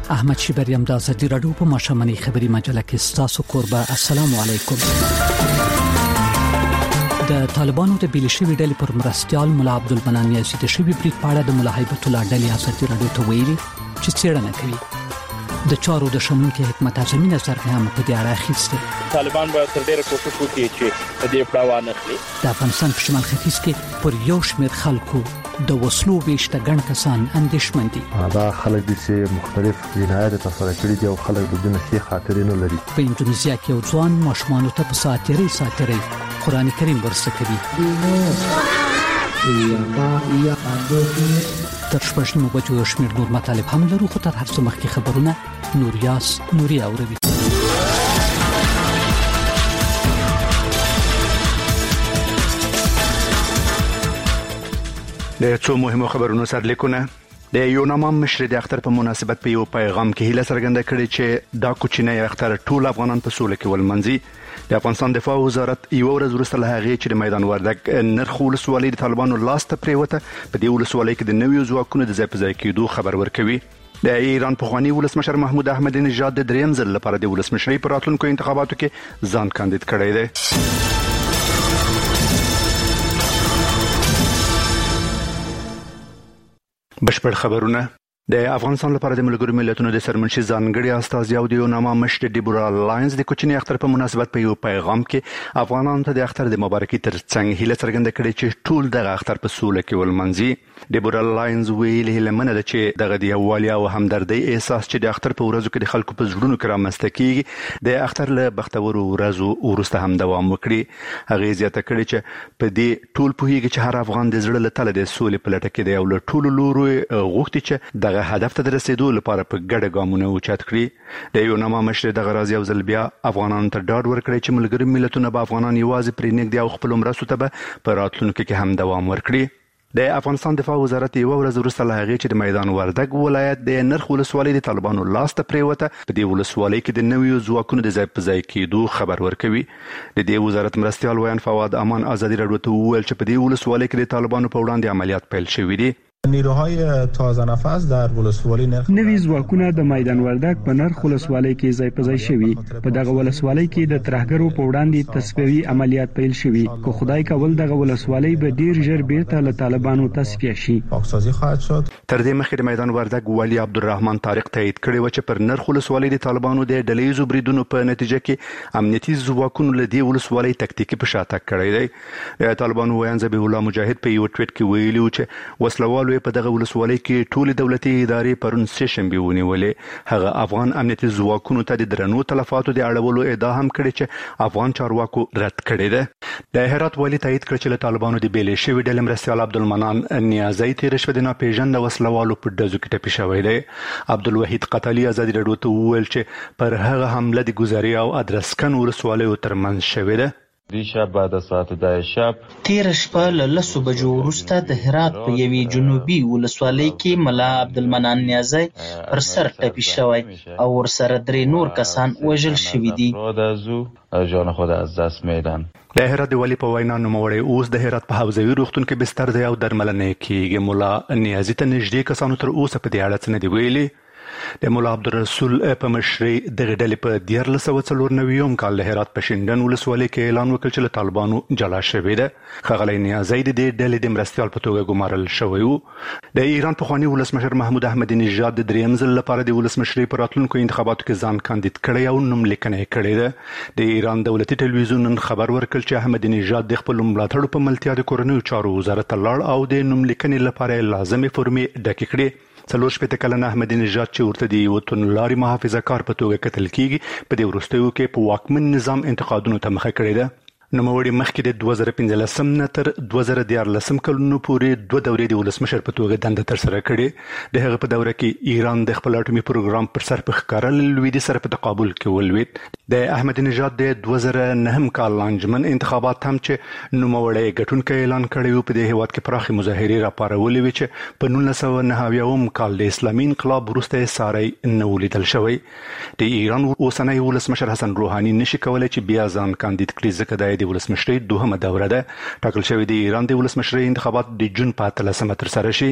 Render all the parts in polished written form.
احمد شیبریم د ازادي رادیو په ماشومنۍ خبري مجله کې ستاسو قربا. السلام علیکم. د طالبانو د بیلشوي ډلې پر مرستيال مولا عبدالمنان نیازي د شوی بریټ پاړه د مولا هیبت الله ډلې ازادي رادیو ته ویلي چې څېړنه کوي. د چارو د شمونکي حکمت اعظمي نظر هم په دې اړه اخیسته. طالبان به تر ډیره کوشش وکړي چې د دې پړاو نه خلي. د افغانستان په شمال ختیځ کې پر یو شمېر خلکو د وسلو ویشته ګڼ کسان اندېښمن دي. دا خلک دي چې مختلف جنایات ترسره کړي دي او خلک د دې ښه خاطرې نه لري. په اندونیزیا کې یو ځوان ماشومان ته په ساتيري قرآن کریم ورسره کوي. تر شپږمو بجو یو شمېر نور مطالب هم لرو، خو تر هر څه مخکې خبرونه نوري اوروي. د څو مهمو خبرونو سرلیکونه. د یوناما مشر د اختر په مناسبت په یو پیغام کې هیله څرګنده کړې چې دا کوچنی اختر ټول افغانان په سوله کې ولمنځي. د افغانستان دفاع وزارت یو ورځ وروسته له هغې چې د میدان وردګ نرخ ولسوالۍ د طالبانو لاس ته پریوته په دې ولسوالۍ کې د نویو ځواکونو د ځای په ځای کېدو خبر ورکوي. د ایران پخوانی ولسمشر محمود احمدی نژاد د دریم ځل لپاره د ولسمشرۍ په راتلونکو انتخاباتو کې ځان کاندید کړی دی. بشپړ خبرونه. د افغانستان لپاره د ملګرو ملتونو د سرمنشي ځانګړي استازي او د یوناما مشر ډیبورا لاینز د کوچنی اختر په مناسبت په یو پیغام کې افغانانو ته د اختر د مبارکي ترڅنګ هیله څرګنده کړې چې ټول دغه اختر په سوله کې ولمنځي. ډیبورا لاینز ویلي هیله منه ده چې دغه د یووالي او همدردۍ احساس چې د اختر په ورځو کې د خلکو په زړونو کې رامنځته کیږي د اختر له بختورو ورځو وروسته هم دوام وکړي. هغه زیاته کړې چې په دې ټول پوهیږي چې هر افغان د زړه له تله د سولې په لټه کې دی او له ټولو لورو غوښتي چې دغه هدف ته د رسیدو لپاره په ګډه ګامونه اوچت کړي. د یوناما مشر دغه راز یو ځل بیا افغانانو ته ډاډ ورکړي چې ملګري ملتونه به افغانان یوازې پرې نږدې او خپل مرستو ته به په راتلونکي کې هم دوام ورکړي. د افغانستان دفاع وزارت یو ورځ وروسته له هغې چې د میدان وردګ ولایت د نرخ ولسوالۍ د طالبانو لاس ته پریوته په دې ولسوالۍ کې د نویو ځواکونو د ځای په ځای کېدو خبر ورکوي. د دې وزارت مرستیال ویان فواد امان ازادي رادیو ته وویل چې په دې ولسوالۍ کې د طالبانو په وړاندې عملیات پیل شوي دي. نیروهای تازه نفس در ولسوالی نرخ نوی ځواکونه د میدان وردګ په نرخ ولسوالۍ کې ځای په ځای شوي. په دغه ولسوالۍ کې د ترهګرو په وړاندې تصفیوي عملیات پیل شوي. کو خدای کول دغه ولسوالۍ به ډیر ژر بیرته له طالبانو تصفیه شي. پاکسازی خواهد شد. تر دې مخکې د میدان وردګ والی عبدالرحمن طارق تایید کړی و چې پر نرخ ولسوالۍ د طالبانو د ډلهیزو بریدونو په نتیجه کې امنیتي ځواکونو له دې ولسوالۍ تکتیکي په شاتګ کړی دی. د طالبانو ویان ذبیح الله مجاهد په یو ټویټ کې ویلي و چې وسلوال په دغه ولسوالۍ کې ټول دولتي ادارې پرون سه شنبه ونیولې. هغه افغان امنیتي ځواکونو ته د درنو تلفاتو د اړولو ادعا هم کړې چې افغان چارواکو رد کړې ده. د هرات والی تایید کړ چې له طالبانو د بیلې شوی ډلې مرستیال عبدالمنان نیازي تیر شوه د ناپېژند وسلوالو په ډزو کې ټپي شوی دی. عبدالوحید قتالي ازادي رادیو ته وویل چې پر هغه حمله د ګذري او ادرسکن ولسوالیو ترمنځ شوې ده. دیشب بعد از ساعت 10 شب تیر شپه له 10 بجو وروسته د هرات په یوې جنوبي ولسوالۍ کې ملا عبدالمنان نیازي پر سر ټپي شوی او ورسره 3 نور کسان وژل شوي دي. جان خود از دست میدن. د هرات د ولی په وینا نوموړی اوس د هرات په حوزوي روغتون کې بستر دی او درملنه کیږي. مولا نیازي ته نږدې کسانو تر اوسه په دې اړه څه نه دی ویلي. د مولا عبدالرسول په مشرۍ دغه ډلې په 1494 کال له هرات په شینډن ولسوالۍ کې اعلان وکړ چې له طالبانو جلا شوی ده. ښاغلی نیازي د دې ډلې د مرستیال په توګه ګمارل شوی و. د ایران پخوانی ولسمشر محمود احمدی نژاد د دریم ځل لپاره د ولسمشرۍ په راتلونکو انتخاباتو کې ځان کاندید کړی او نوملیکنه یې کړې ده. د ایران دولتي ټلویزیون نن خبر ورکړ چې احمدی نژاد د خپل ملاتړو په ملتیا د کورنیو چارو وزارت ته لاړ او د نوملیکنې لپاره لازمې فورمې ډکې کړې. 40 کلن احمدی نژاد چې ورته د یو توندلاري محافظه کار په توګه کتل کیږي په دې وروستیو کې په واکمن نظام انتقادونو ته مخه کړې ده. نوموړي مخکې د 2015 نه تر 2014 کلونو پورې 2 دورې د ولسمشر په توګه دنده ترسره کړې. د هغه په دوره کې ایران د خپل اټومي پروګرام پر سر په ښکاره لویدي سره په تقابل کې ولوید. د احمدی نژاد د 2009 کال انجمن انتخابات هم چې نوموړي ګټونکي اعلان کړی و په دې هیواد کې پراخي مظاهرې راپارولې وې چې په 1999 کال د اسلامي انقلاب وروسته ساري نه ولیدل شوی. د ایران اوسنی ولسمشر حسن روحاني نشي کولای چې بیا ځان کاندید کړي ځکه د ولسمشرۍ دوهمه دوره ده. ټاکل شوی د ایران د ولسمشرۍ انتخابات د جون په 13 ترسره شي.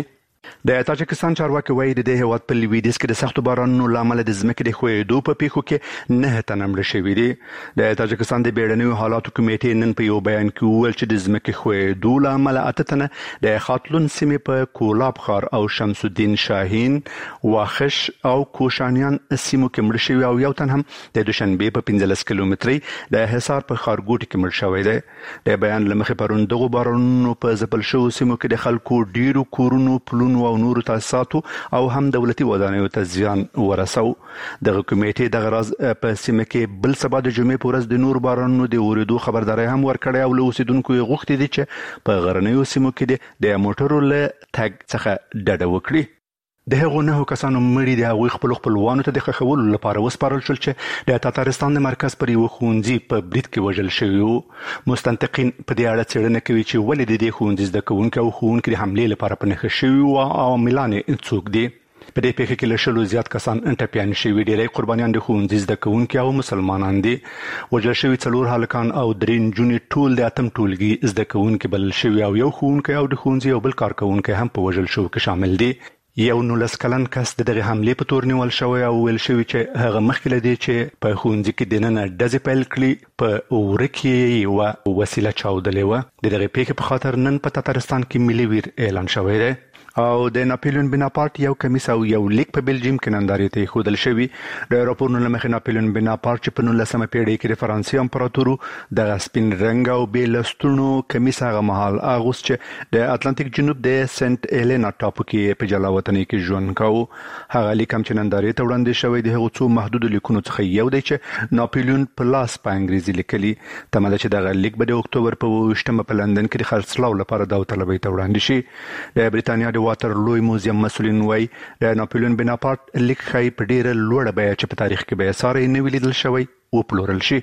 د تاجکستان چارواکي وایي د دې هیواد په لویدیځ کې د سختو بارانونو له امله د ځمکې د ښویېدو په پیښو کې 9 تنه مړه شوي دي. د تاجکستان د بیړنیو حالاتو کمیټې نن په یو بیان کې وویل چې د ځمکې ښویېدو له امله 8 تنه د خاتلون سیمې په کولاب ښار او شمس الدین شاهین، واخش او کوشانیان سیمو کې مړه شوي او یو تن هم د دوشنبې په 15 کیلومتري د حصار په ښارګوټي کې مړ شوی دی. د بیان له مخې پرون دغو بارانونو په ځپل شوو سیمو کې د خلکو ډیرو کورونو، پلونو او نورو تاسیساتو او هم دولتي ودانیو ته زیان ورسو. دغه کمیټې دغه راز په سیمه کې بل سبا د جمعې په ورځ د نور بارانونو د اورېدو خبرداری هم ورکړی او له اوسیدونکو یې غوښتي دي چې په غرنیو سیمو کې د موټرو له تګ څخه ډډه وکړي. د هغو 9 کسانو مړي د هغوی خپلوانو ته د ښخولو لپاره وسپارل شول چې د تاتارستان د مرکز پر یوه ښوونځي په برید کې وژل شوي وو. مستنطقین په دې اړه څېړنه کوي چې ولې د دې ښوونځي زده کوونکي او ښوونکي د حملې لپاره په نښه شوي وو او عاملان یې څوک دي. په دې پیښه کې له 100 زیات کسان ټپیان شوي. ډېری قربانیان د ښوونځي زده کوونکي او مسلمانان دي. وژل شوي 4 هلکان او 3 نجونې ټول د 8 ټولګي زده کوونکي بلل شوي او یو ښوونکی او د ښوونځي یو بل کارکوونکی هم په وژل شوو کې شامل دي. یو 19 کلن کس د دغه حملې په تور نیول شوی او ویل شوی چې هغه مخکې له دې چې په ښوونځي کې دننه ډزې پیل کړي په وره کې یوه وسیله چاودلې وه. د دغې پیښې په خاطر نن په تاتارستان کې ملي ویر اعلان شوی دی. او د ناپلیون بناپارت یو کمیس او یو لیک په بلجیم کې نندارې ته ایښودل شوي. د راپورونو له مخې ناپلیون بناپارت چې په 19مه پیړۍ کې د فرانسې امپراتورو دغه سپین رنګ او بې لستوڼو کمیس هغه مهال اغوست چې د اتلانتیک جنوب د سنت ایلینا ټاپو کې په جلا وطنۍ کې ژوند کاوه. هغه لیک هم چې نندارې ته وړاندې شوی د هغو څو محدودو لیکونو څخه یو دی چې ناپلیون په لاس په انګریزي لیکلي. تمه ده چې دغه لیک به د اکتوبر په 28مه په لندن کې د خرڅلاو لپاره داوطلبۍ ته وړاندې شي. د بریتانیا د واترلو موزیم مسؤلین وایي د ناپلیون بناپارت لیک ښایي په ډیره لوړه بیه چې په تاریخ کې به ساری نه وي لیدل شوی وپلورل شي.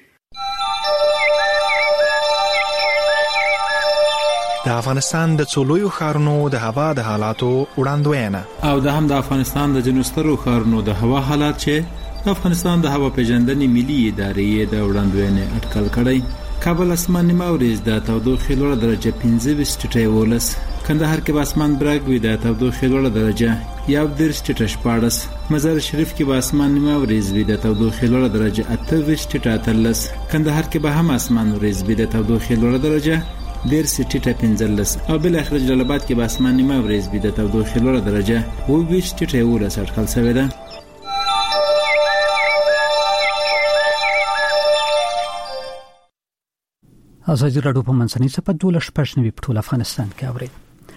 د افغانستان د څو لویو ښارونو د هوا د حالاتو وړاندوینه او د هم د افغانستان د ځینو سترو ښارونو د هوا حالات چې د افغانستان د هوا پیژندنې ملي ادارې د وړاندوینې اټکل کړی. کابل اسمان نیمه ورځ د تودوخې لوړه درجه 25 کندهار کې به اسمان برګ وي د تودوخې لوړه درجه 11 مزار شریف کې به اسمان نیمه ورځ وي د تودوخې لوړه درجه 28 کندهار کې به هم اسمان ورځ وي د تودوخې لوړه درجه 15 او بل اخر جلال آباد کې به اسمان نیمه ورځ وي د تودوخې لوړه درجه 22 اټکل شوی ده. ازادي راډیو په منځنۍ صفحه 12 په ټول افغانستان کې اوري.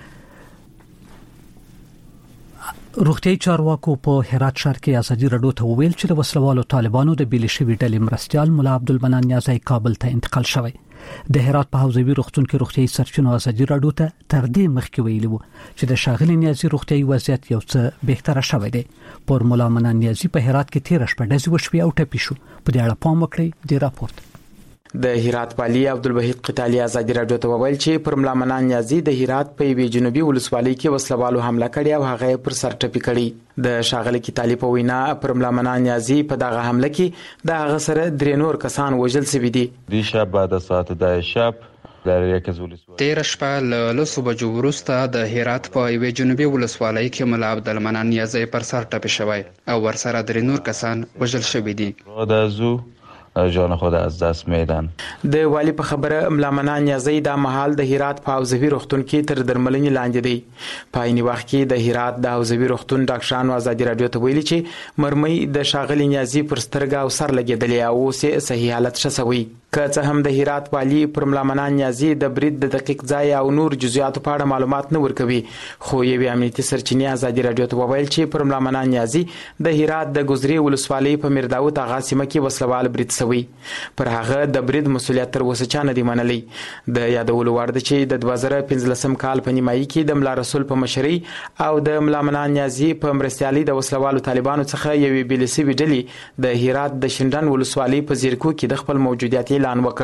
روغتیايي چارواکو په هرات ښار کې ازادي راډیو ته وویل چې د وسلوالو طالبانو د بیل شوي ډلې مرستيال مولا عبدالمنان نیازی کابل ته انتقال شوی. د هرات په حوزوي روغتون کې روغتیايي سرچینو ازادي راډیو ته تر دې مخکې ویلي وو چې د شاغلي نیازی روغتیايي وضعیت یو څه بهتره شوی دی. پر مولا منان نیازی په هرات کې 13 شپه ډزې وشوي او ټپي شو. په دې اړه پام وکړئ د راپورټ. د هرات والی عبدالوحید قتالی ازادي راډیو ته وویل چې پر مولا منان نیازی د هرات په یوې جنوبي ولسوالۍ کې وسلوالو حمله کړې او هغه پر سر ټپي کړی. د شاغلي قتالی په وینا پر مولا منان نیازی په دغه حمله کې د هغه سره 3 نور کسان وژل شوي دي. دیشب بعد از ساعت 10 شب در یک از ولسوالۍ 13 شپه له لسو بجو وروسته د هرات په یوې جنوبي ولسوالۍ کې مولا عبدالمنان نیازی پر سر ټپي شوی او ورسره 3 نور کسان وژل شوي دي. جان خود از دست میدن. د والی په خبره مولا منان نیازی د محل د هرات په حوزوي روغتون کې تر درملنې لاندې دی. په عین وخت کې د هرات د حوزوي روغتون ډاکټرانو ازادي راډیو ته ویلي چې مرمۍ د شاغلي نیازی پر سترګه او سر لګېدلې او اوس یې صحیح حالت ښه شوی. که څه هم د هرات والی پر مولا منان نیازی د برید د دقیق ځای او نور جزئیاتو په اړه معلومات نه ورکوي، خو یوې امنیتي سرچینې ازادي راډیو ته وویل چې پر مولا منان نیازی د هرات د ګذرې ولسوالۍ په میرداود هغه سیمه کې وسلوال برید شوی. پر هغه د برید مسولیت تر اوسه چا نه دی منلی. د یادولو وړ ده چې د 2015 کال په نیمایي کې د ملا رسول په مشرۍ او د مولا منان نیازی په مرستیالۍ د وسلوالو طالبانو څخه یوې بیل شوې ډلې د هرات د شینډن ولسوالۍ په زیرکو کې د خپل موجودیت اعلان وکړ.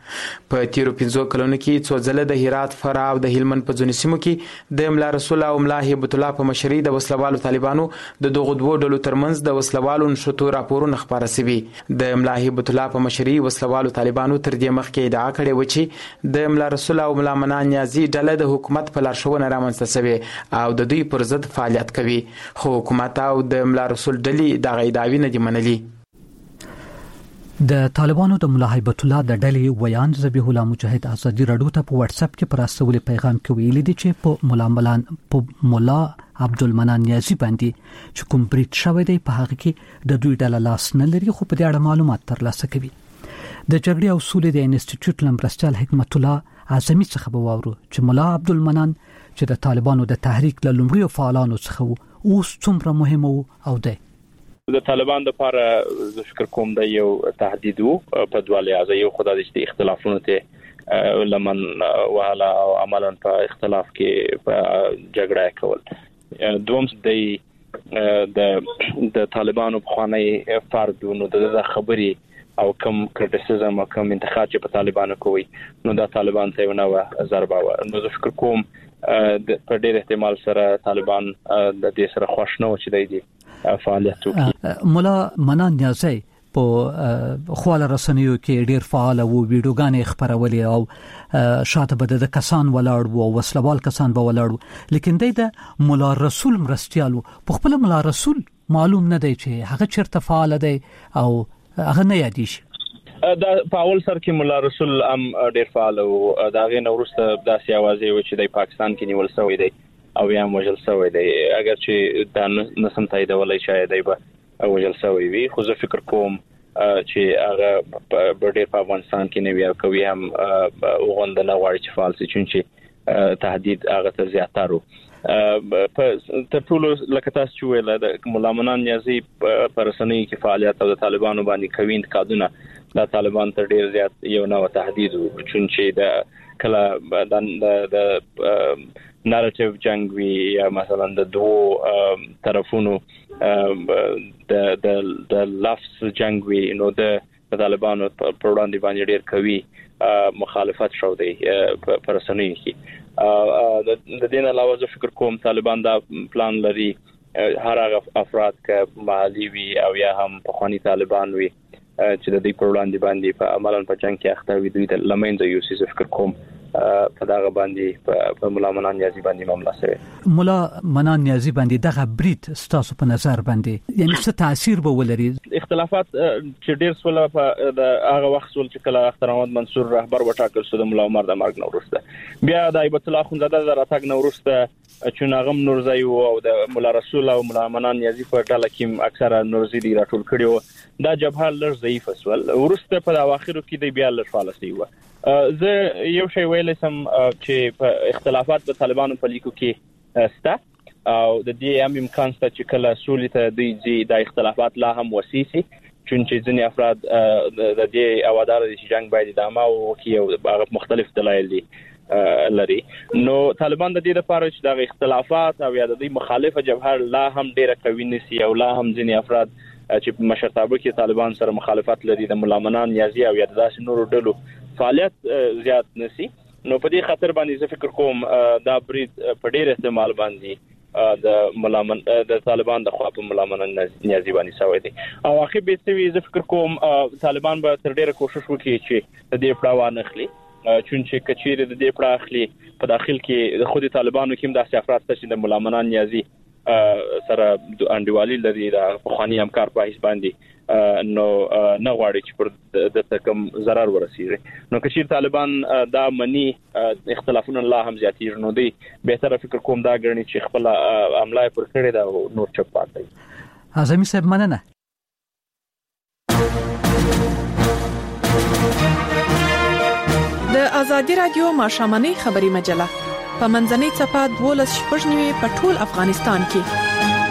په تیرو 15 کلونو کې څو ځله د هرات، فراه او د هلمند په ځینو سیمو کې د ملا رسول او ملا هیبت الله په مشرۍ د وسلوالو طالبانو د دغو دوو ډلو ترمنځ د وسلوالو نشټو راپورونه خبره شوي. د ملا هیبت الله په مشرۍ وسلوالو طالبانو تر دې مخکې ادعا کړې و چې د ملا رسول او ملا منان نیازي ډله د حکومت په لارښوونه رامنځته شوې او د دوی پر ضد فعالیت کوي، خو حکومت او د ملا رسول ډلې دغه ادعاوې نه دي منلي. د طالبانو د ملا هیبت الله د ډلې ویان ذبیح الله مجاهد ازادي راډیو ته په واتس اپ کې پر استول پیغام کې ویلي دي چې په مولا عبدالمنان نیازي باندې چې کوم بریټ شوی دی په هغه کې د دوی ډله لاس نه لري، خو په دې اړه معلومات ترلاسه کوي. د جګړې او سولې د انسټیټیوټ لمرستیال حکمت الله اعظمي څخه به واورو چې مولا عبدالمنان چې د طالبانو د تحریک له لومړیو فعالانو څخه اوس څومره مهم او دی. د طالبان لپاره زه فکر کوم د یو تهدید په دوه لحاظه، یو خدای د اختلافونو ته لمن وهله او عملاً په اختلاف کې په جګړه کول. دوم د طالبانو په خوانی فرد نو د خبري او کم کریټیسیزم او کم انتقاد چې په طالبانو کوي نو د طالبان ته یو نوې ضربه و. نو زه فکر کوم په ډېر احتمال سره طالبان د دې سره خوښ نه و چې دی فعالیت وکړي. مولا منان نیازي په خواله رسنیو کې ډیر فعال وو، ویډیوګانې خبرولې او شاته به د کسان ولاړ وو، وسلوال کسان به ولاړ وو، لیکن د مولا رسول مرستيالو په خپل مولا رسول معلوم نه دی چې هغه چیرته فعال دی او هغه نه یادېږي. دا په اول سر کې مولا رسول ډیر فعال او دا غي نورسته داسې اوازې و چې د پاکستان کې نیول شوی دی او یا وژل شوی دی، اگر چې دا نسم تاییدولای شاید دی به وژل شوی وي، خو زه فکر کوم چې هغه په ډیر په افغانستان کې نه وي او کوي هم وغوند نه غواړي چې فعال شي، چې تهدید هغه ته زیاتارو. تر ټولو لکه تاسو چې ویل د مولا منان نیازي پر رسنۍ کې فعالیت او د طالبانو باندې کوي انتقادونه د طالبان تر ډیر زیات یو نوې تهدید و، چې د کله د نارټیو جنگ وی یا مثلا د دوه طرفونو د لفظ جنگ وی نو د طالبانو پر وړاندې باندې ډیر کوي مخالفت شو دی پر رسنۍ کې. د دې علاوه زه فکر کوم طالبان دا پلان لري هر هغه افراد ک محلي وي او یا هم په خواني طالبان وي چې د دې پر وړاندې باندې په عملاً په جنگ کې اخته وي، دوی د لمنځه یوسي. زه فکر کوم په دغه باندې په مولا منان نیازي باندې معاملہ شوی. مولا منان نیازي باندې دغه بریټ ستاسو په نظر باندې یعنی څه تاثیر به ولري؟ اختلافات چې ډیر سول په د هغه وخت سول چې کله اختر احمد منصور رهبر وټاکل شو د مولا عمر د مرګ نورسته، بیا د هیبت الله خونزاده د راتګ نورسته چې ناغم نورزای او د مولا رسول او مولا منان نیازي په ډله کې اکثره نورزي دی راټول کړي، دا جبهه لږ ضعیف سول. ورسته په اواخرو کې د بیا لږ فعال شي و. زه یو شی ویل سم چې په اختلافات د طالبانو په لیکو کې ستا او د دې هم امکان شته چې کله سولې ته دوی د اختلافات لا هم وسیسي، چې ځینې افراد د دې اوادار دي چې جنگ باید ادامه وکړي او هغه مختلف دلایل دي لري. نو طالبان د دې لپاره چې د اختلافات او یا د دې مخالفه جبهه لا هم ډیره قوي نسی او لا هم ځینې افراد چې په مشرتابه کې طالبان سره مخالفت لري د مولا منان نیازي او یا داسې نورو ډلو فعالیت زیات نسی، نو په دې خاطر باندې زه فکر کوم دا برید په ډیر احتمال باندې د طالبان د خوا په مولا منان نیازي باندې شوی دی. او اخر به څه زه فکر کوم طالبان به تر ډیره کوشش وکړي چې د دې پړاو نه اخلي، چونچې کچېره د دې پړاو اخلي په داخل کې د خودي طالبانو کې داسې افراد چې د مولا منان نیازي سره انډیوالي لري د خواني همکار په حساب باندې نو نه غواړي چې پر د تکم zarar ورسیږي. نو کچیر طالبان دا منی اختلافونه الله هم زیاتیر نو دی بهتره فکر کوم دا ګرني چې خپل عمله پر کړی دا نور چپ پاتې. اعظمي صاحب مننه. د ازادي رادیو ماشامنۍ خبري مجله په منځنۍ صفه 12 په ټول افغانستان کې.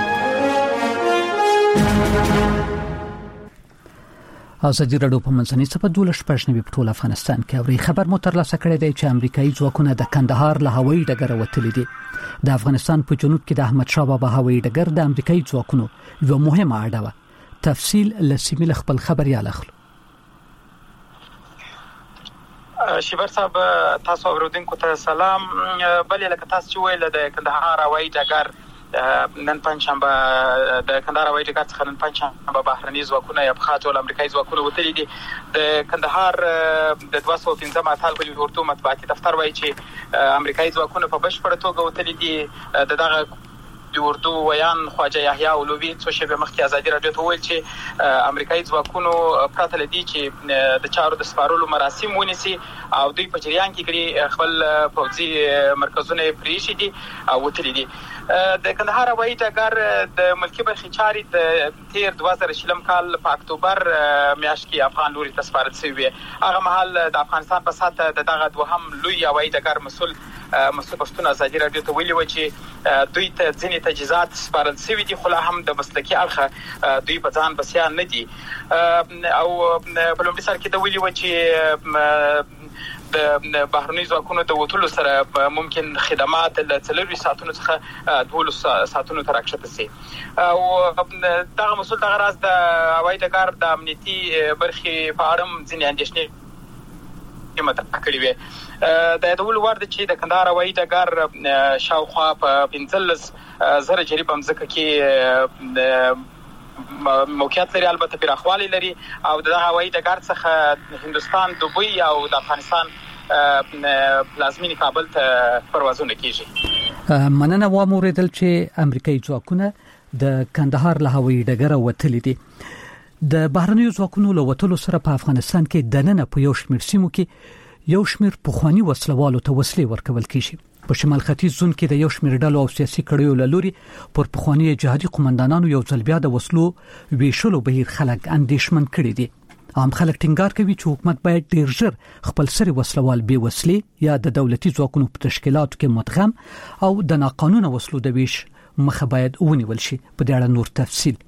ازادي راډیو په منځنۍ صفه 12 په ټول افغانستان کې اوري خبر مو ترلاسه کړی دی چې امریکایي ځواکونه د کندهار له هوایي ډګر وتلي دي. د افغانستان په جنوب کې د احمد شاه بابا هوایي ډګر د امریکایي ځواکونو یو مهمه اډه و. تفصیل لسیمه خپل خبريال اخلو. شیبر صاحب تاسو اوریدونکو ته سلام. بلې لکه تاسو چې ویل د کندهار هوایي ډګر نن پنځشنبه د کندهار هوایي ډګر څخه نن پنځشنبه بهرني ځواکونه یا په خاطر امریکایي ځواکونه وتلي دي. د کندهار د 215 اتل په اردو مطبوعاتي دفتر وایي چې امریکایي ځواکونه په بشپړه توګه وتلي دي. دغه د اردو ویان خواجه یحیی اولوی څو شپې مخکې ازادي راډیو ته ویل چې امریکایي ځواکونو پرته لدی چې د چارو د سپارلو مراسم ونیسي او دوی په جریان کې کړي خپل پوځي مرکزونه پریښي دي او وتلي دي. د کندهار هوایي ډګر د ملکي برخې چارې د تیر 2000 کال په اکتوبر میاشت کې افغان لوري ته سپارل شوی. هغه مهال د افغانستان په ساته دغه دوهم لوی هوایي ډګر مسؤل پښتون ازادي راډیو ته ویلي و چې دوی ته ځینې تجهیزات سپارل شوي دي خو لا هم د مسلکي اړخه دوی په ځان بسیا نه دي. او په لومړي سر کې دا ویلي و چې د بهرني ځواکونو د وټولو سره ممکن خدمات له 4 ساعتونو څخه 12 ساعتونو ته راکښته شي. او دغه مسؤل دغه راز د هوایي ډګر د امنیتي برخې په اړه ځینې اندېښنې مطرح کړې وې. د یادولو وړ ده چې د کندهار هوایي ډګر شاوخوا په 15,000 جریب ځمکه کې موقعیت لري، البته پراخوالی لري او د هوایي ډګر څخه هندستان، دوبۍ او د افغانستان پلازمینې کابل ته پروازونه کیږي. مننه. واوریدل چې امریکایي ځواکونه د کندهار له هوایي ډګر وتلي دي. د بهرنیو ځواکونو له وتلو سره په افغانستان کې دننه په یو شمېر سیمو کې یو شمېر پخوانی وسلوالو ته وسلې ورکول کیږي. په شمال ختیځ زون کې د یو شمېر ډلو او سیاسي کړیو له لوري پر پخوانی جهادي قومندانانو یو ځل بیا د وسلو ویشلو بهیر خلک اندېښمن کړي دي. عام خلک ټینګار کوي چې حکومت باید ډیر ژر خپل سری وسلوال به وسلې یا د دولتي ځواکونو په تشکیلاتو کې مدغم او د ناقانونه وسلو د ویش مخه باید ونیول شي. په دې اړه نور تفصیل.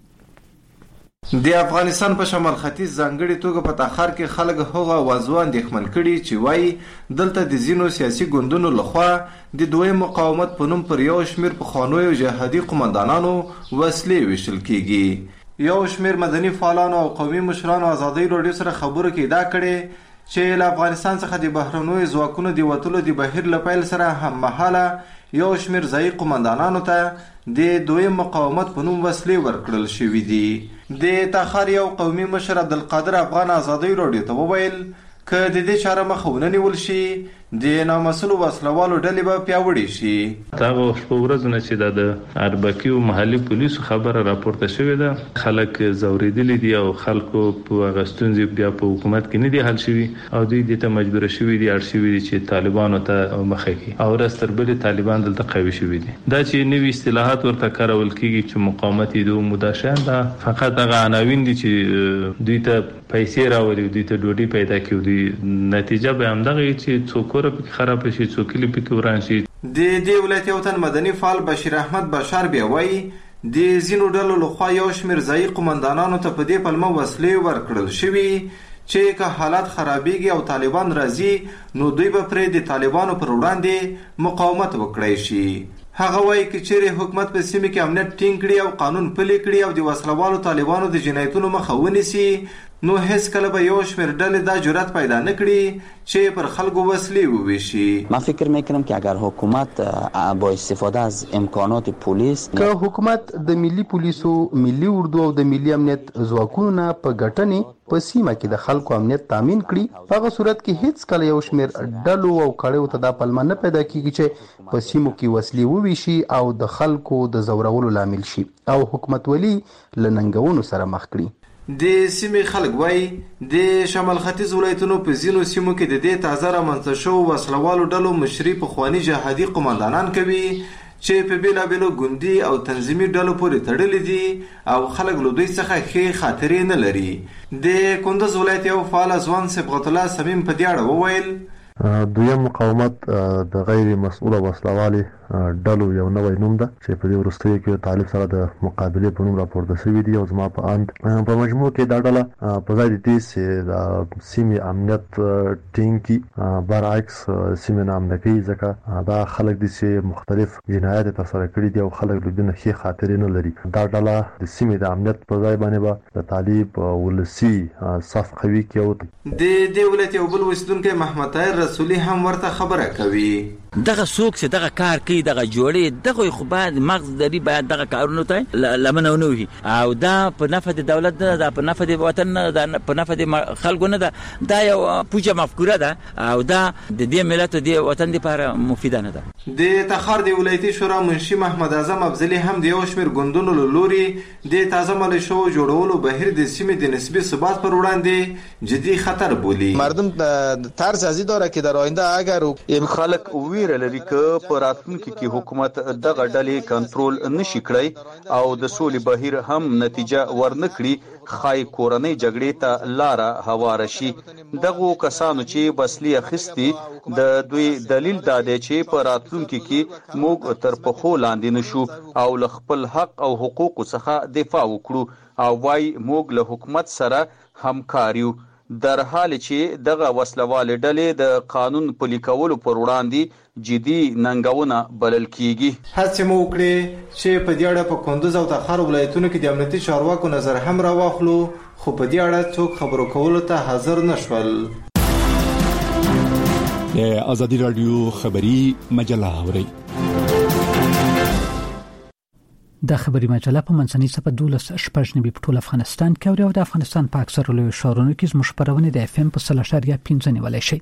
د افغانستان په شمال ختیځ ځانګړي توګه په تاخر کې خلک هغه وازوان اندېښمن کړي چې وایي دلته د ځینو سیاسي ګوندونو لخوا د دویم مقاومت په نوم پر یو شمېر پخوانیو جهادي قومندانانو وسلې ویشل کیږي. یو شمېر مدني فعالانو او قومي مشرانو ازادي راډیو سره خبرو کې دا کړي چې له افغانستان څخه د بهرنیو ځواکونو د وتلو د بهیر له پیل سره هم مهاله یو شمېر ځایي قومندانانو ته د دویم مقاومت په نوم وسلې ورکړل شوي دي. د تاخر یو قومي مشر عبدالقادر افغان ازادي راډیو ته وویل که د دې چاره مخه ونه نیول شي د نامسؤلو وسلوالو ډلې به پیاوړې شي. هغه په ورځونه چې د اربکي او محلي پولیسو خبره راپورته شوې ده خلک زوریدلي دي او خلکو په غستونځي بیا په حکومت کې نه دي حل شوي او دوی د ته مجبور شوي دي اړ شوي دي چې طالبانو ته مخه کوي او رستر بل طالبان دلته قوي شوي دي. دا چې نوې اصطلاحات ورته کارول کیږي چې مقاومت دي مداشان دا فقط هغه عناوین دي چې دوی ته پیسې راوړي دوی ته ډوډۍ پیدا کوي. نتیجه به هم دغه چې څوک خراب شي څوک لپاره کې وران شي. د دې ولایت یو تن مدني فعال بشیر احمد بشار بیا وایي د زینو ډلو لخوا یو شمېر ځایي قومندانانو ته په دې پلمه وسلې ورکړل شوي چې که حالات خرابېږي او طالبان راځي نو دوی به پرې د طالبانو پر وړاندې مقاومت وکړای شي. هغه وایي چې چیرې حکومت په سیمه کې امنیت ټینګ کړي او قانون پلي کړي او د وسلوالو طالبانو د جنایتونو مخه ونیسي نو هیڅ کله به یو شمېر ډلې دا جرأت پیدا نه کړي چې پر خلکو وسلې وویشي. من فکر میکنم که اگر حکومت با استفاده از امکانات پلیس که حکومت د ملي پولیسو، ملي اردو او د ملي امنیت ځواکونو نه په ګټنې په سیمه کې د خلکو امنیت تامین کړي په هغه صورت کې هیڅ کله یو شمېر ډلو او کړیو ته دا پلمه نه پیدا کیږي چې په سیمو کې وسلې وویشي او د خلکو د زورولو لامل شي او حکومت ولي له ننګونو سره مخ کړي. د سیمې خلک وایي د شمال ختیځ ولایتونو په ځینو سیمو کې د دې تازه رامنځته شوو وسلوالو ډلو مشري پخواني جهادي قومندانان کوي چې په بیلابیلو ګوندي او تنظیمي ډلو پورې تړلي دي او خلک له دوی څخه ښې خاطرې نه لري. د کندز ولایت یو فعال ځوان صبغت الله صمیم په دې اړه وویل دویم مقاومت د غیر مسؤله وسلوالي ډلو یو نوې نوم ده چې په دې وروستیو کې طالب سره د مقابله په نوم راپورته شوی دی او زما په اند په مجموع کې دا ډله په ځای دي چې د سیمې امنیت ټینګي برعکس سیمې امنیتي ځکه دا خلک دي چې مختلف جنایات ترسره کړي دي او خلک د دې ښه خاطرې نه لري. دا ډله د سیمې د امنیت په ځای باندې به د طالب ولسی صف قوي کوي. د ولایت یو بل وسیدونکو محمد طاهر رسولي هم ورته خبره کوي. دغه څوک چې دغه کار کوي دغه جوړي دغه خو باید مغز لري باید دغه کارونه ته لمنه ونه وي او دا په نفع د دولت نه دا په نفع د وطن نه دا په نفع د خلکو نه دا یو پوجا مفکوره ده او دا د دې ملت د وطن لپاره مفیده نه ده. د تخار د ولایتي شورا منشي محمد اعظم افضلي هم د یو شمېر ګوندونو له لوري د تازه ملیشو جوړولو بهیر د سیمې د نسبی ثبات پر وړاندې جدي خطر بولي. مردم طرز ازی داره که در آینده اگر این خلک ویره لري که په راتلونکي کې حکومت دغه ډلې کنټرول نشي کړی او د سولې بهیر هم نتیجه ورنکړي خای کورنۍ جګړې ته لاره هواره شي. دغه کسانو چې بسلې اخیستي د دوی دلیل دا دی چې په راتلونکي کې موږ تر پخو لاندې نشو او له خپل حق او حقوقو څخه دفاع وکړو او وايي موږ له حکومت سره همکار یو در حال چې دغه وسلواله ډلې د قانون پلي کولو پر وړاندې جدي ننګونه بلل کیږي. هڅه مو وکړې چې په دې اړه په کندوز او تخار ولایتونو کې د امنیتي چارواکو نظر هم راواخلو خو په دې اړه څوک خبرو کولو ته حاضر نشول. د ازادي رادیو خبری مجله اوري د خبري مجله په منځنۍ صفه 12 په ټول افغانستان کې او د افغانستان په اکثر لوی ښارونو کې زموږ خبرونه د FM په 3.5 نیولای شي.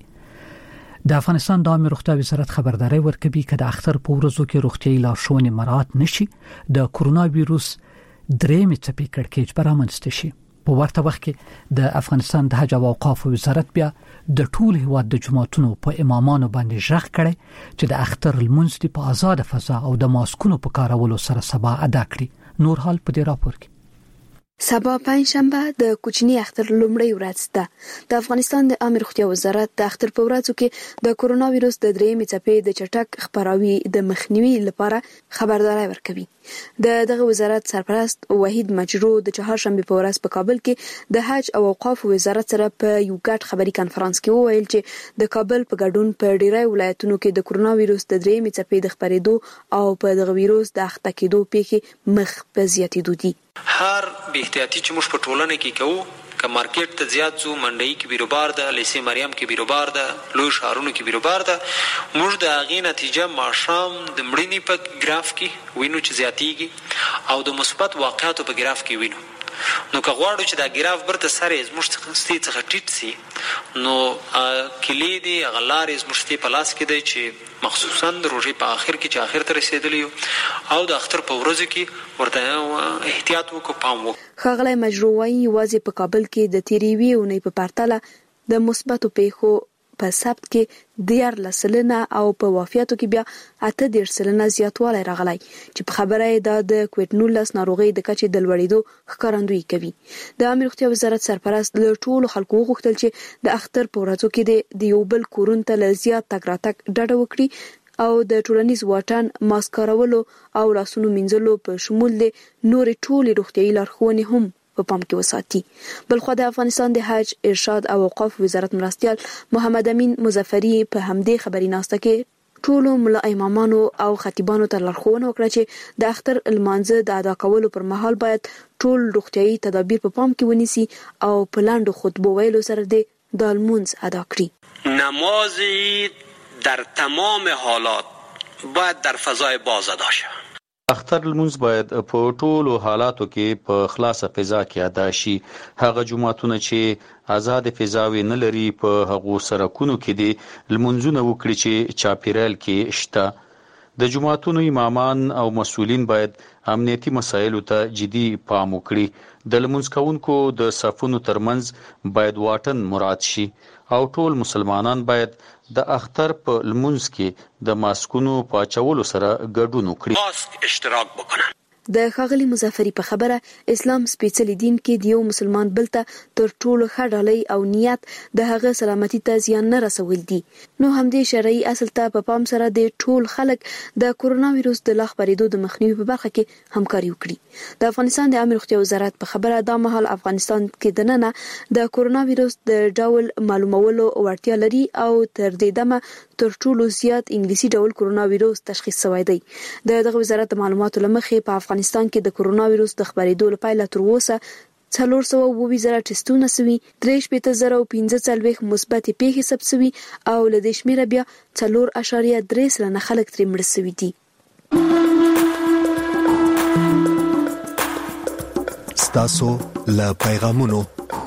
د افغانستان د عامه روغتیا وزارت خبرداري ورکوي چې د اختر په ورځو کې روغتيایي لارښوونې مراعات نشي د کورونا وایروس درېمې څپې کړکېچ برامنځته شي. په ورته وخت کې د افغانستان د حج او اوقاف وزارت بیا د ټول هیواد د جماعتونو په امامانو باندې ژغ کړي چې د اختر لمونځ په آزاد فضا او د ماسکونو په کارولو سره سبا ادا کړي. نور حال په دې راپور کې سبا پنځشنبه د کوچنی اختر لومړی ورځ ده. د افغانستان د عامه روغتیا وزارت د اختر په ورځو کې د کورونا وایروس د درېمې څپې د چټک خپراوي د مخنیوي لپاره خبرداري ورکوي. دغه وزارت سرپرست وحید مجرو د چهارشنبه په ورځ په کابل کې د حج او اوقاف وزارت سره په یو ګډ خبري کانفرنس کې وویل چې د کابل په ګډون په ډیری ولایتونو کې د کورونا وایروس د درېمې څپې د خپرېدو او په دغه وایروس د اخته کېدو پیښې مخ په زیاتېدو دي. هر به احتیاطي چې موږ په ټولنه کې کوو که مارکیټ ته زیات ځو منډي کې بیروبار ده لیسې مریم کې بیروبار ده لوی ښارونو کې بیروبار ده موږ د هغې نتیجه ماښام د مړینې په ګراف کې وینو چې زیاتیږي او د مثبت واقعاتو په ګراف کې وینو. نو که غواړو چې دا ګراف برته سره زموږ څخه ټیټ سي نو کلی دی هغه لارې زموږ په لاس کې دی چې مخصوصا د روژې په آخر کې چې آخر ته رسېدلی یو او د اختر په ورځو کې ورته احتیاط وکړو پام وکړو. ښاغلی مجرو وایي یوازې په کابل کې د تېرې یوې اونۍ په پرتله د مثبتو پیښو په ثبت کې 14% او په وفیاتو کې بیا 8% زیاتوالی راغلی چې په خبره یې د کووډ-19 ناروغۍ د کچې د لوړېدو ښکارندویي کوي. د عامه روغتیا وزارت سرپرست له ټولو خلکو وغوښتل چې د اختر په ورځو کې د یو بل کورون ته له زیات تګ راتګ ډډه وکړي او د ټولنیز واټن ماسک کارولو او لاسونو مینځلو په شمول د نورې ټولې روغتیایي لارښوونې هم په پام کې وساتي. بلخو د افغانستان د حج ارشاد او اوقاف وزارت مرستیال محمد امین مظفری په همدې خبري ناسته کې ټولو ملا امامانو او خطیبانو ته لارښوونه وکړه چې د اختر لمانځه د ادا کولو پر مهال باید ټول روغتیایي تدابیر په پام کې ونیسي او په لاندو خطبو ویلو سره د لمونځ ادا کړي. نماز در تمام حالات باید در فضای باز ادا شود. اختر لمونځ باید په ټولو حالاتو کې په خلاصه فضا کې ادا شي. هغه جماعتونه چې آزاد فضاوي نه لري په هغو سرکونو کې دي لمونځونه وکړي چې چاپیریال کې شته. د جماعتونو امامان او مسؤلین باید امنیتي مسایلو ته جدي پام وکړي. د لمونځ کوونکو د صفونو ترمنځ باید واټن مراعات شي او ټول مسلمانان باید د اختر په لمونځ کې د ماسکونو په اچولو سره ګډون وکړي. ماسک اشتراک وکړي. د ښاغلي مظفری په خبره اسلام سپېڅلي دین کې د یو مسلمان بل ته تر ټولو ښه ډالۍ او نیت د هغه سلامتی ته زیان نه رسول دي. نو همدې شرعي اصل ته په پام سره د ټول خلک د کورونا وایروس د لا خپرېدو د مخنیوي په برخه کې همکاري وکړي. د افغانستان د عامه روغتیا وزارت په خبره دا مهال افغانستان کې دننه د کورونا وایروس د ډول معلومولو وړتیا لري او تر دې دمه تر ټولو زیات انګلیسي ډول کورونا وایروس تشخیص شوی دی. دغه وزارت د معلوماتو لمخې په افغانستان کې د کورونا وایروس د خپرېدو لپاره تر اوسه 420,000 ټیسټونه سوي، 43,045 مثبت پیښې ثبت سوي او له دې شمیره بیا 4.3 خلک ترې مړه سوي دي. ستاسو له پیغامونو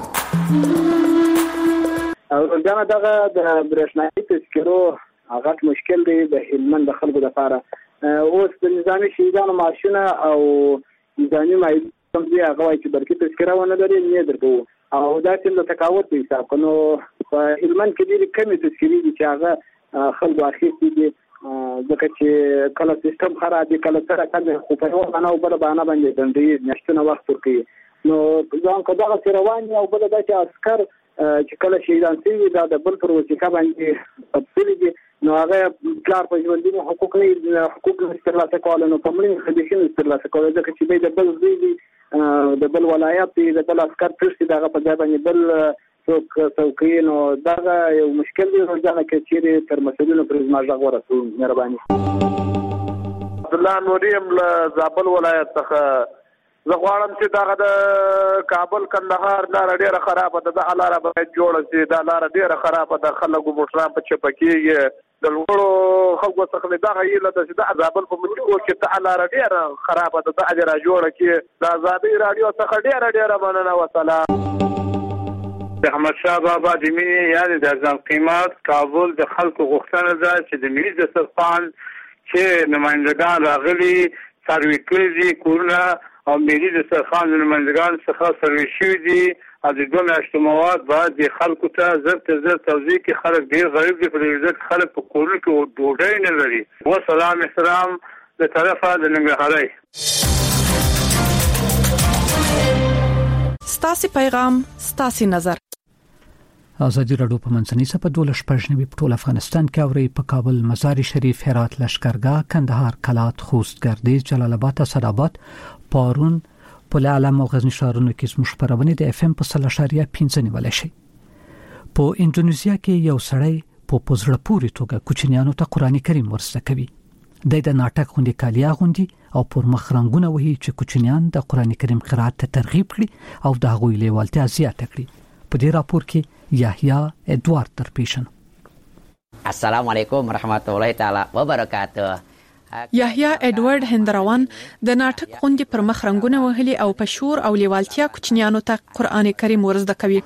دا دغه د برېښنایي تذکرو هغه مشکل دی د هلمند د خلکو لپاره. اوس د نظامي شهیدانو معاشونه او نظامي معاید کوم دی هغه وایي چې بلکې تذکره ونه لري نه درکو او دا چې د تقاوت په حساب کنو په هلمند کې ډېرې کمې تذکرې دي چې هغه خلکو اخیستې دي ځکه چې کله سیستم خراب دي کله سره کله خو په یو باندې او بل باندې باندې دندې نشته وخت ورکوي. نو ځان کو دغه روان او بل دا چې عسكر چې کله شهیدان شي دا د بل پر وسیله باندې تفصیل دي نو هغه کار په ژوندۍ حقوق ترلاسه کول نو په ملي خدمتونو ترلاسه کول ځکه چې د بل ځای د بل ولایت د بل عسكر پرسي دغه په ځای باندې بل څوکۍ نو دا یو مشکل دی ورځنه کې چې تر مسؤلینو پر ځماغه ورسول. مهرباني. عبد الله نوریم له زابل ولایت څخه زه غواړم چې دغه د کابل کندهار لاره ډیره خرابه ده، د لاره باید جوړه شي. دا لاره ډیره خرابه ده، خلکو موټران په چپه کېږي. د لوړو خلکو څخه دغه هیله ده چې د زابل په منطقو کې دا لاره ډیره خرابه ده، دا اجر جوړه کړي. د ازادي رادیو څخه ډیره مننه. وسلام. د احمد شاه بابا د مینې یعنې د ارزان قیمت کابل د خلکو غوښتنه ده چې د ملي دسترخوان چې نمایندګان راغلي څاروي کړي دي کورونه او ملي دسترخوان د نمایندګان څخه سروي شوي دي او د 2 میاشتو مواد باید د خلکو ته زر توضیح کړي. خلک ډېر غریب دي، په دې ځکه خلک په کورونو کې ډوډۍ نه لري. وسلام احترام د طرفه د ننګرهارۍ. ستاسو پیغام ستاسو نظر. ازادي راډیو په منځنۍ صفحه 12 په ټول افغانستان کې اوري په کابل، مزار شریف، هرات، لشکرګاه، کندهار، کلات، خوست، ګردیز، جلال آباد، اسداباد، پارون، پل علم او غزنی ښارونو کې زموږ خبرونه د FM په 0.5 نیول شي. په انډونیزیا کې یو سړی په پوزړه پوري توګه کوچنیانو ته قرآن کریم ورسره کوي. د ناټک غونډې کالیا غونډې او پر مخ رنگونه وهي چې کوچنیان د قرآن کریم قرات ته ترغیب کړي او د هغوی لیوالتیا زیاته کړي. په دې راپور کې یحیی ادوارد درپیشن. السلام علیکم ورحمت الله تعالی وبرکاته. یحیی ادوارد هندروان د ناټک غونډې پر مخ رنگونه وهلي او په شور او لیوالتیا کوچنیانو ته قرآن کریم ورزده کوي.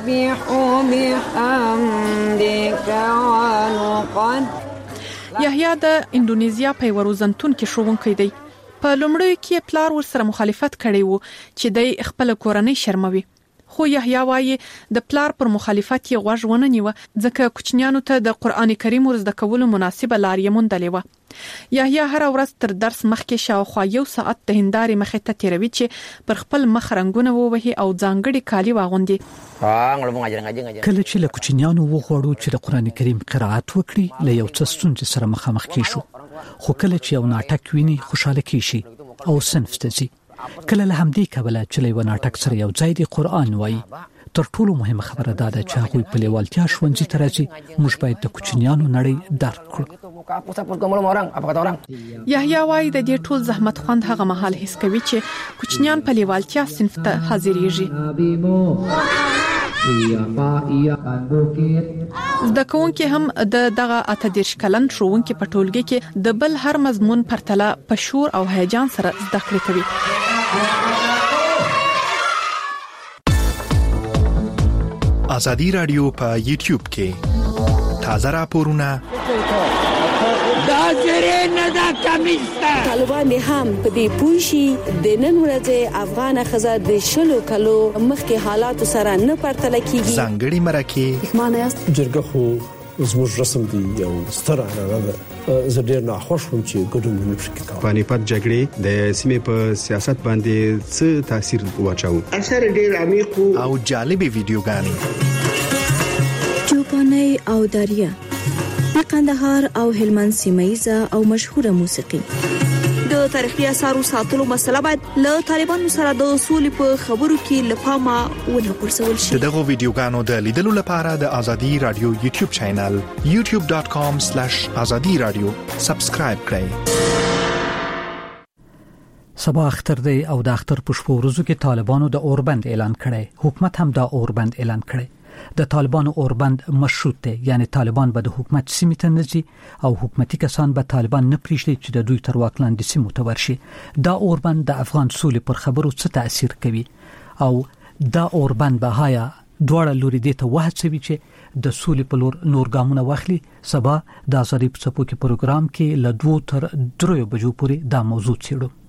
یحیی د انډونیزیا په ورزنتون کې ښوونکی دی. په لومړیو کې پلار ورسره مخالفت کړی وو چې د خپل کورنۍ شرموي. خو یحیی وایي د پلار پر مخالفت یې غوږ ونه نیوه ځکه کوچنیانو ته د قرآن کریم ورزده کولو مناسبه لار یې موندلې وه. یحیی هر ورځ تر درس مخکې شاوخوا 1 ساعت د هندارې مخې ته تیروي چې پر خپل مخ رنگونه ووهي او ځانګړي کالي واغوندي. کله چې له کوچنیانو وغواړو چې د قرآن کریم قرائت وکړي له یو څه ستونزې سره مخامخ کیشو، خو کله چې یو ناټک ویني خوشاله کیشي او صنف ته ځي. کله له همدې کبله چې له ناټک سره یو ځای دی قرآن وایي. تر ټولو مهمه خبره دا ده چې هغوی په لیوالتیا ښوونځي ته راځي. موږ باید د کوچنیانو نړۍ درک کړو. یحیی وایي د دې ټول زحمت خوند هغه مهال حس کوي چې کوچنیان په لیوالتیا صنف ته حاضرېږي. زده کوونکي هم دغه 38 کلن ښوونکي په ټولګي کې د بل هر مضمون پرتله په شور او هیجان سره زده کړې کوي. ازادي رادیو په یوټیوب کې تازه راپورونه دا چیرې نه دا کمیسته طالبان هم په دې پوښي د نن ورځې افغان خزه د شلو کلو مخکې حالات سره نه پرتله کیږي. ځانګړي مرکه معنی است جرګه خو زموږ رسم دی یو ستر عنعنه ده. زه ډېر ناخوښ وم چې ګډون مې نشو کولی. پانیپت جګړې د سیمې په سیاست باندې څه تاثیر واچاوه؟ اثر ډېر عمیق او جالبي ویډیوګانې چوپاني او داریا د قندهار او هلمند سیمایزه او مشهوره موسیقي. د تاریخي اثارو ساتلو مسله باید له طالبانو سره د اصول په خبرو کې لپاره ونه غورځول شي. دغه ویډیوګانو د لیدلو لپاره د ازادي رادیو یوټیوب چینل youtube.com/azadi-radio سبسکرایب کړئ. سبا اختر دی او د اختر په شپو ورځو کې طالبانو د اوربند اعلان کړی. حکومت هم دا اوربند اعلان کړی. د طالبانو اوربند مشروط دی، یعنی طالبان به د حکومت سیمې ته نځي او حکومتي کسان به طالبان نه پریږدي چې د دوی تر واک لاندې سیمو ته ورشي. دا اوربند د افغان سولې پر خبرو څه تاثیر کوي او دا اوربند به هایا دواړه لوري دې ته وهڅوي چې د سولې په لور نور ګامونه واخلي. سبا د ازادي په څپو کې پروګرام کې له 2 تر 3 بجو پورې دا موضوع څېړو.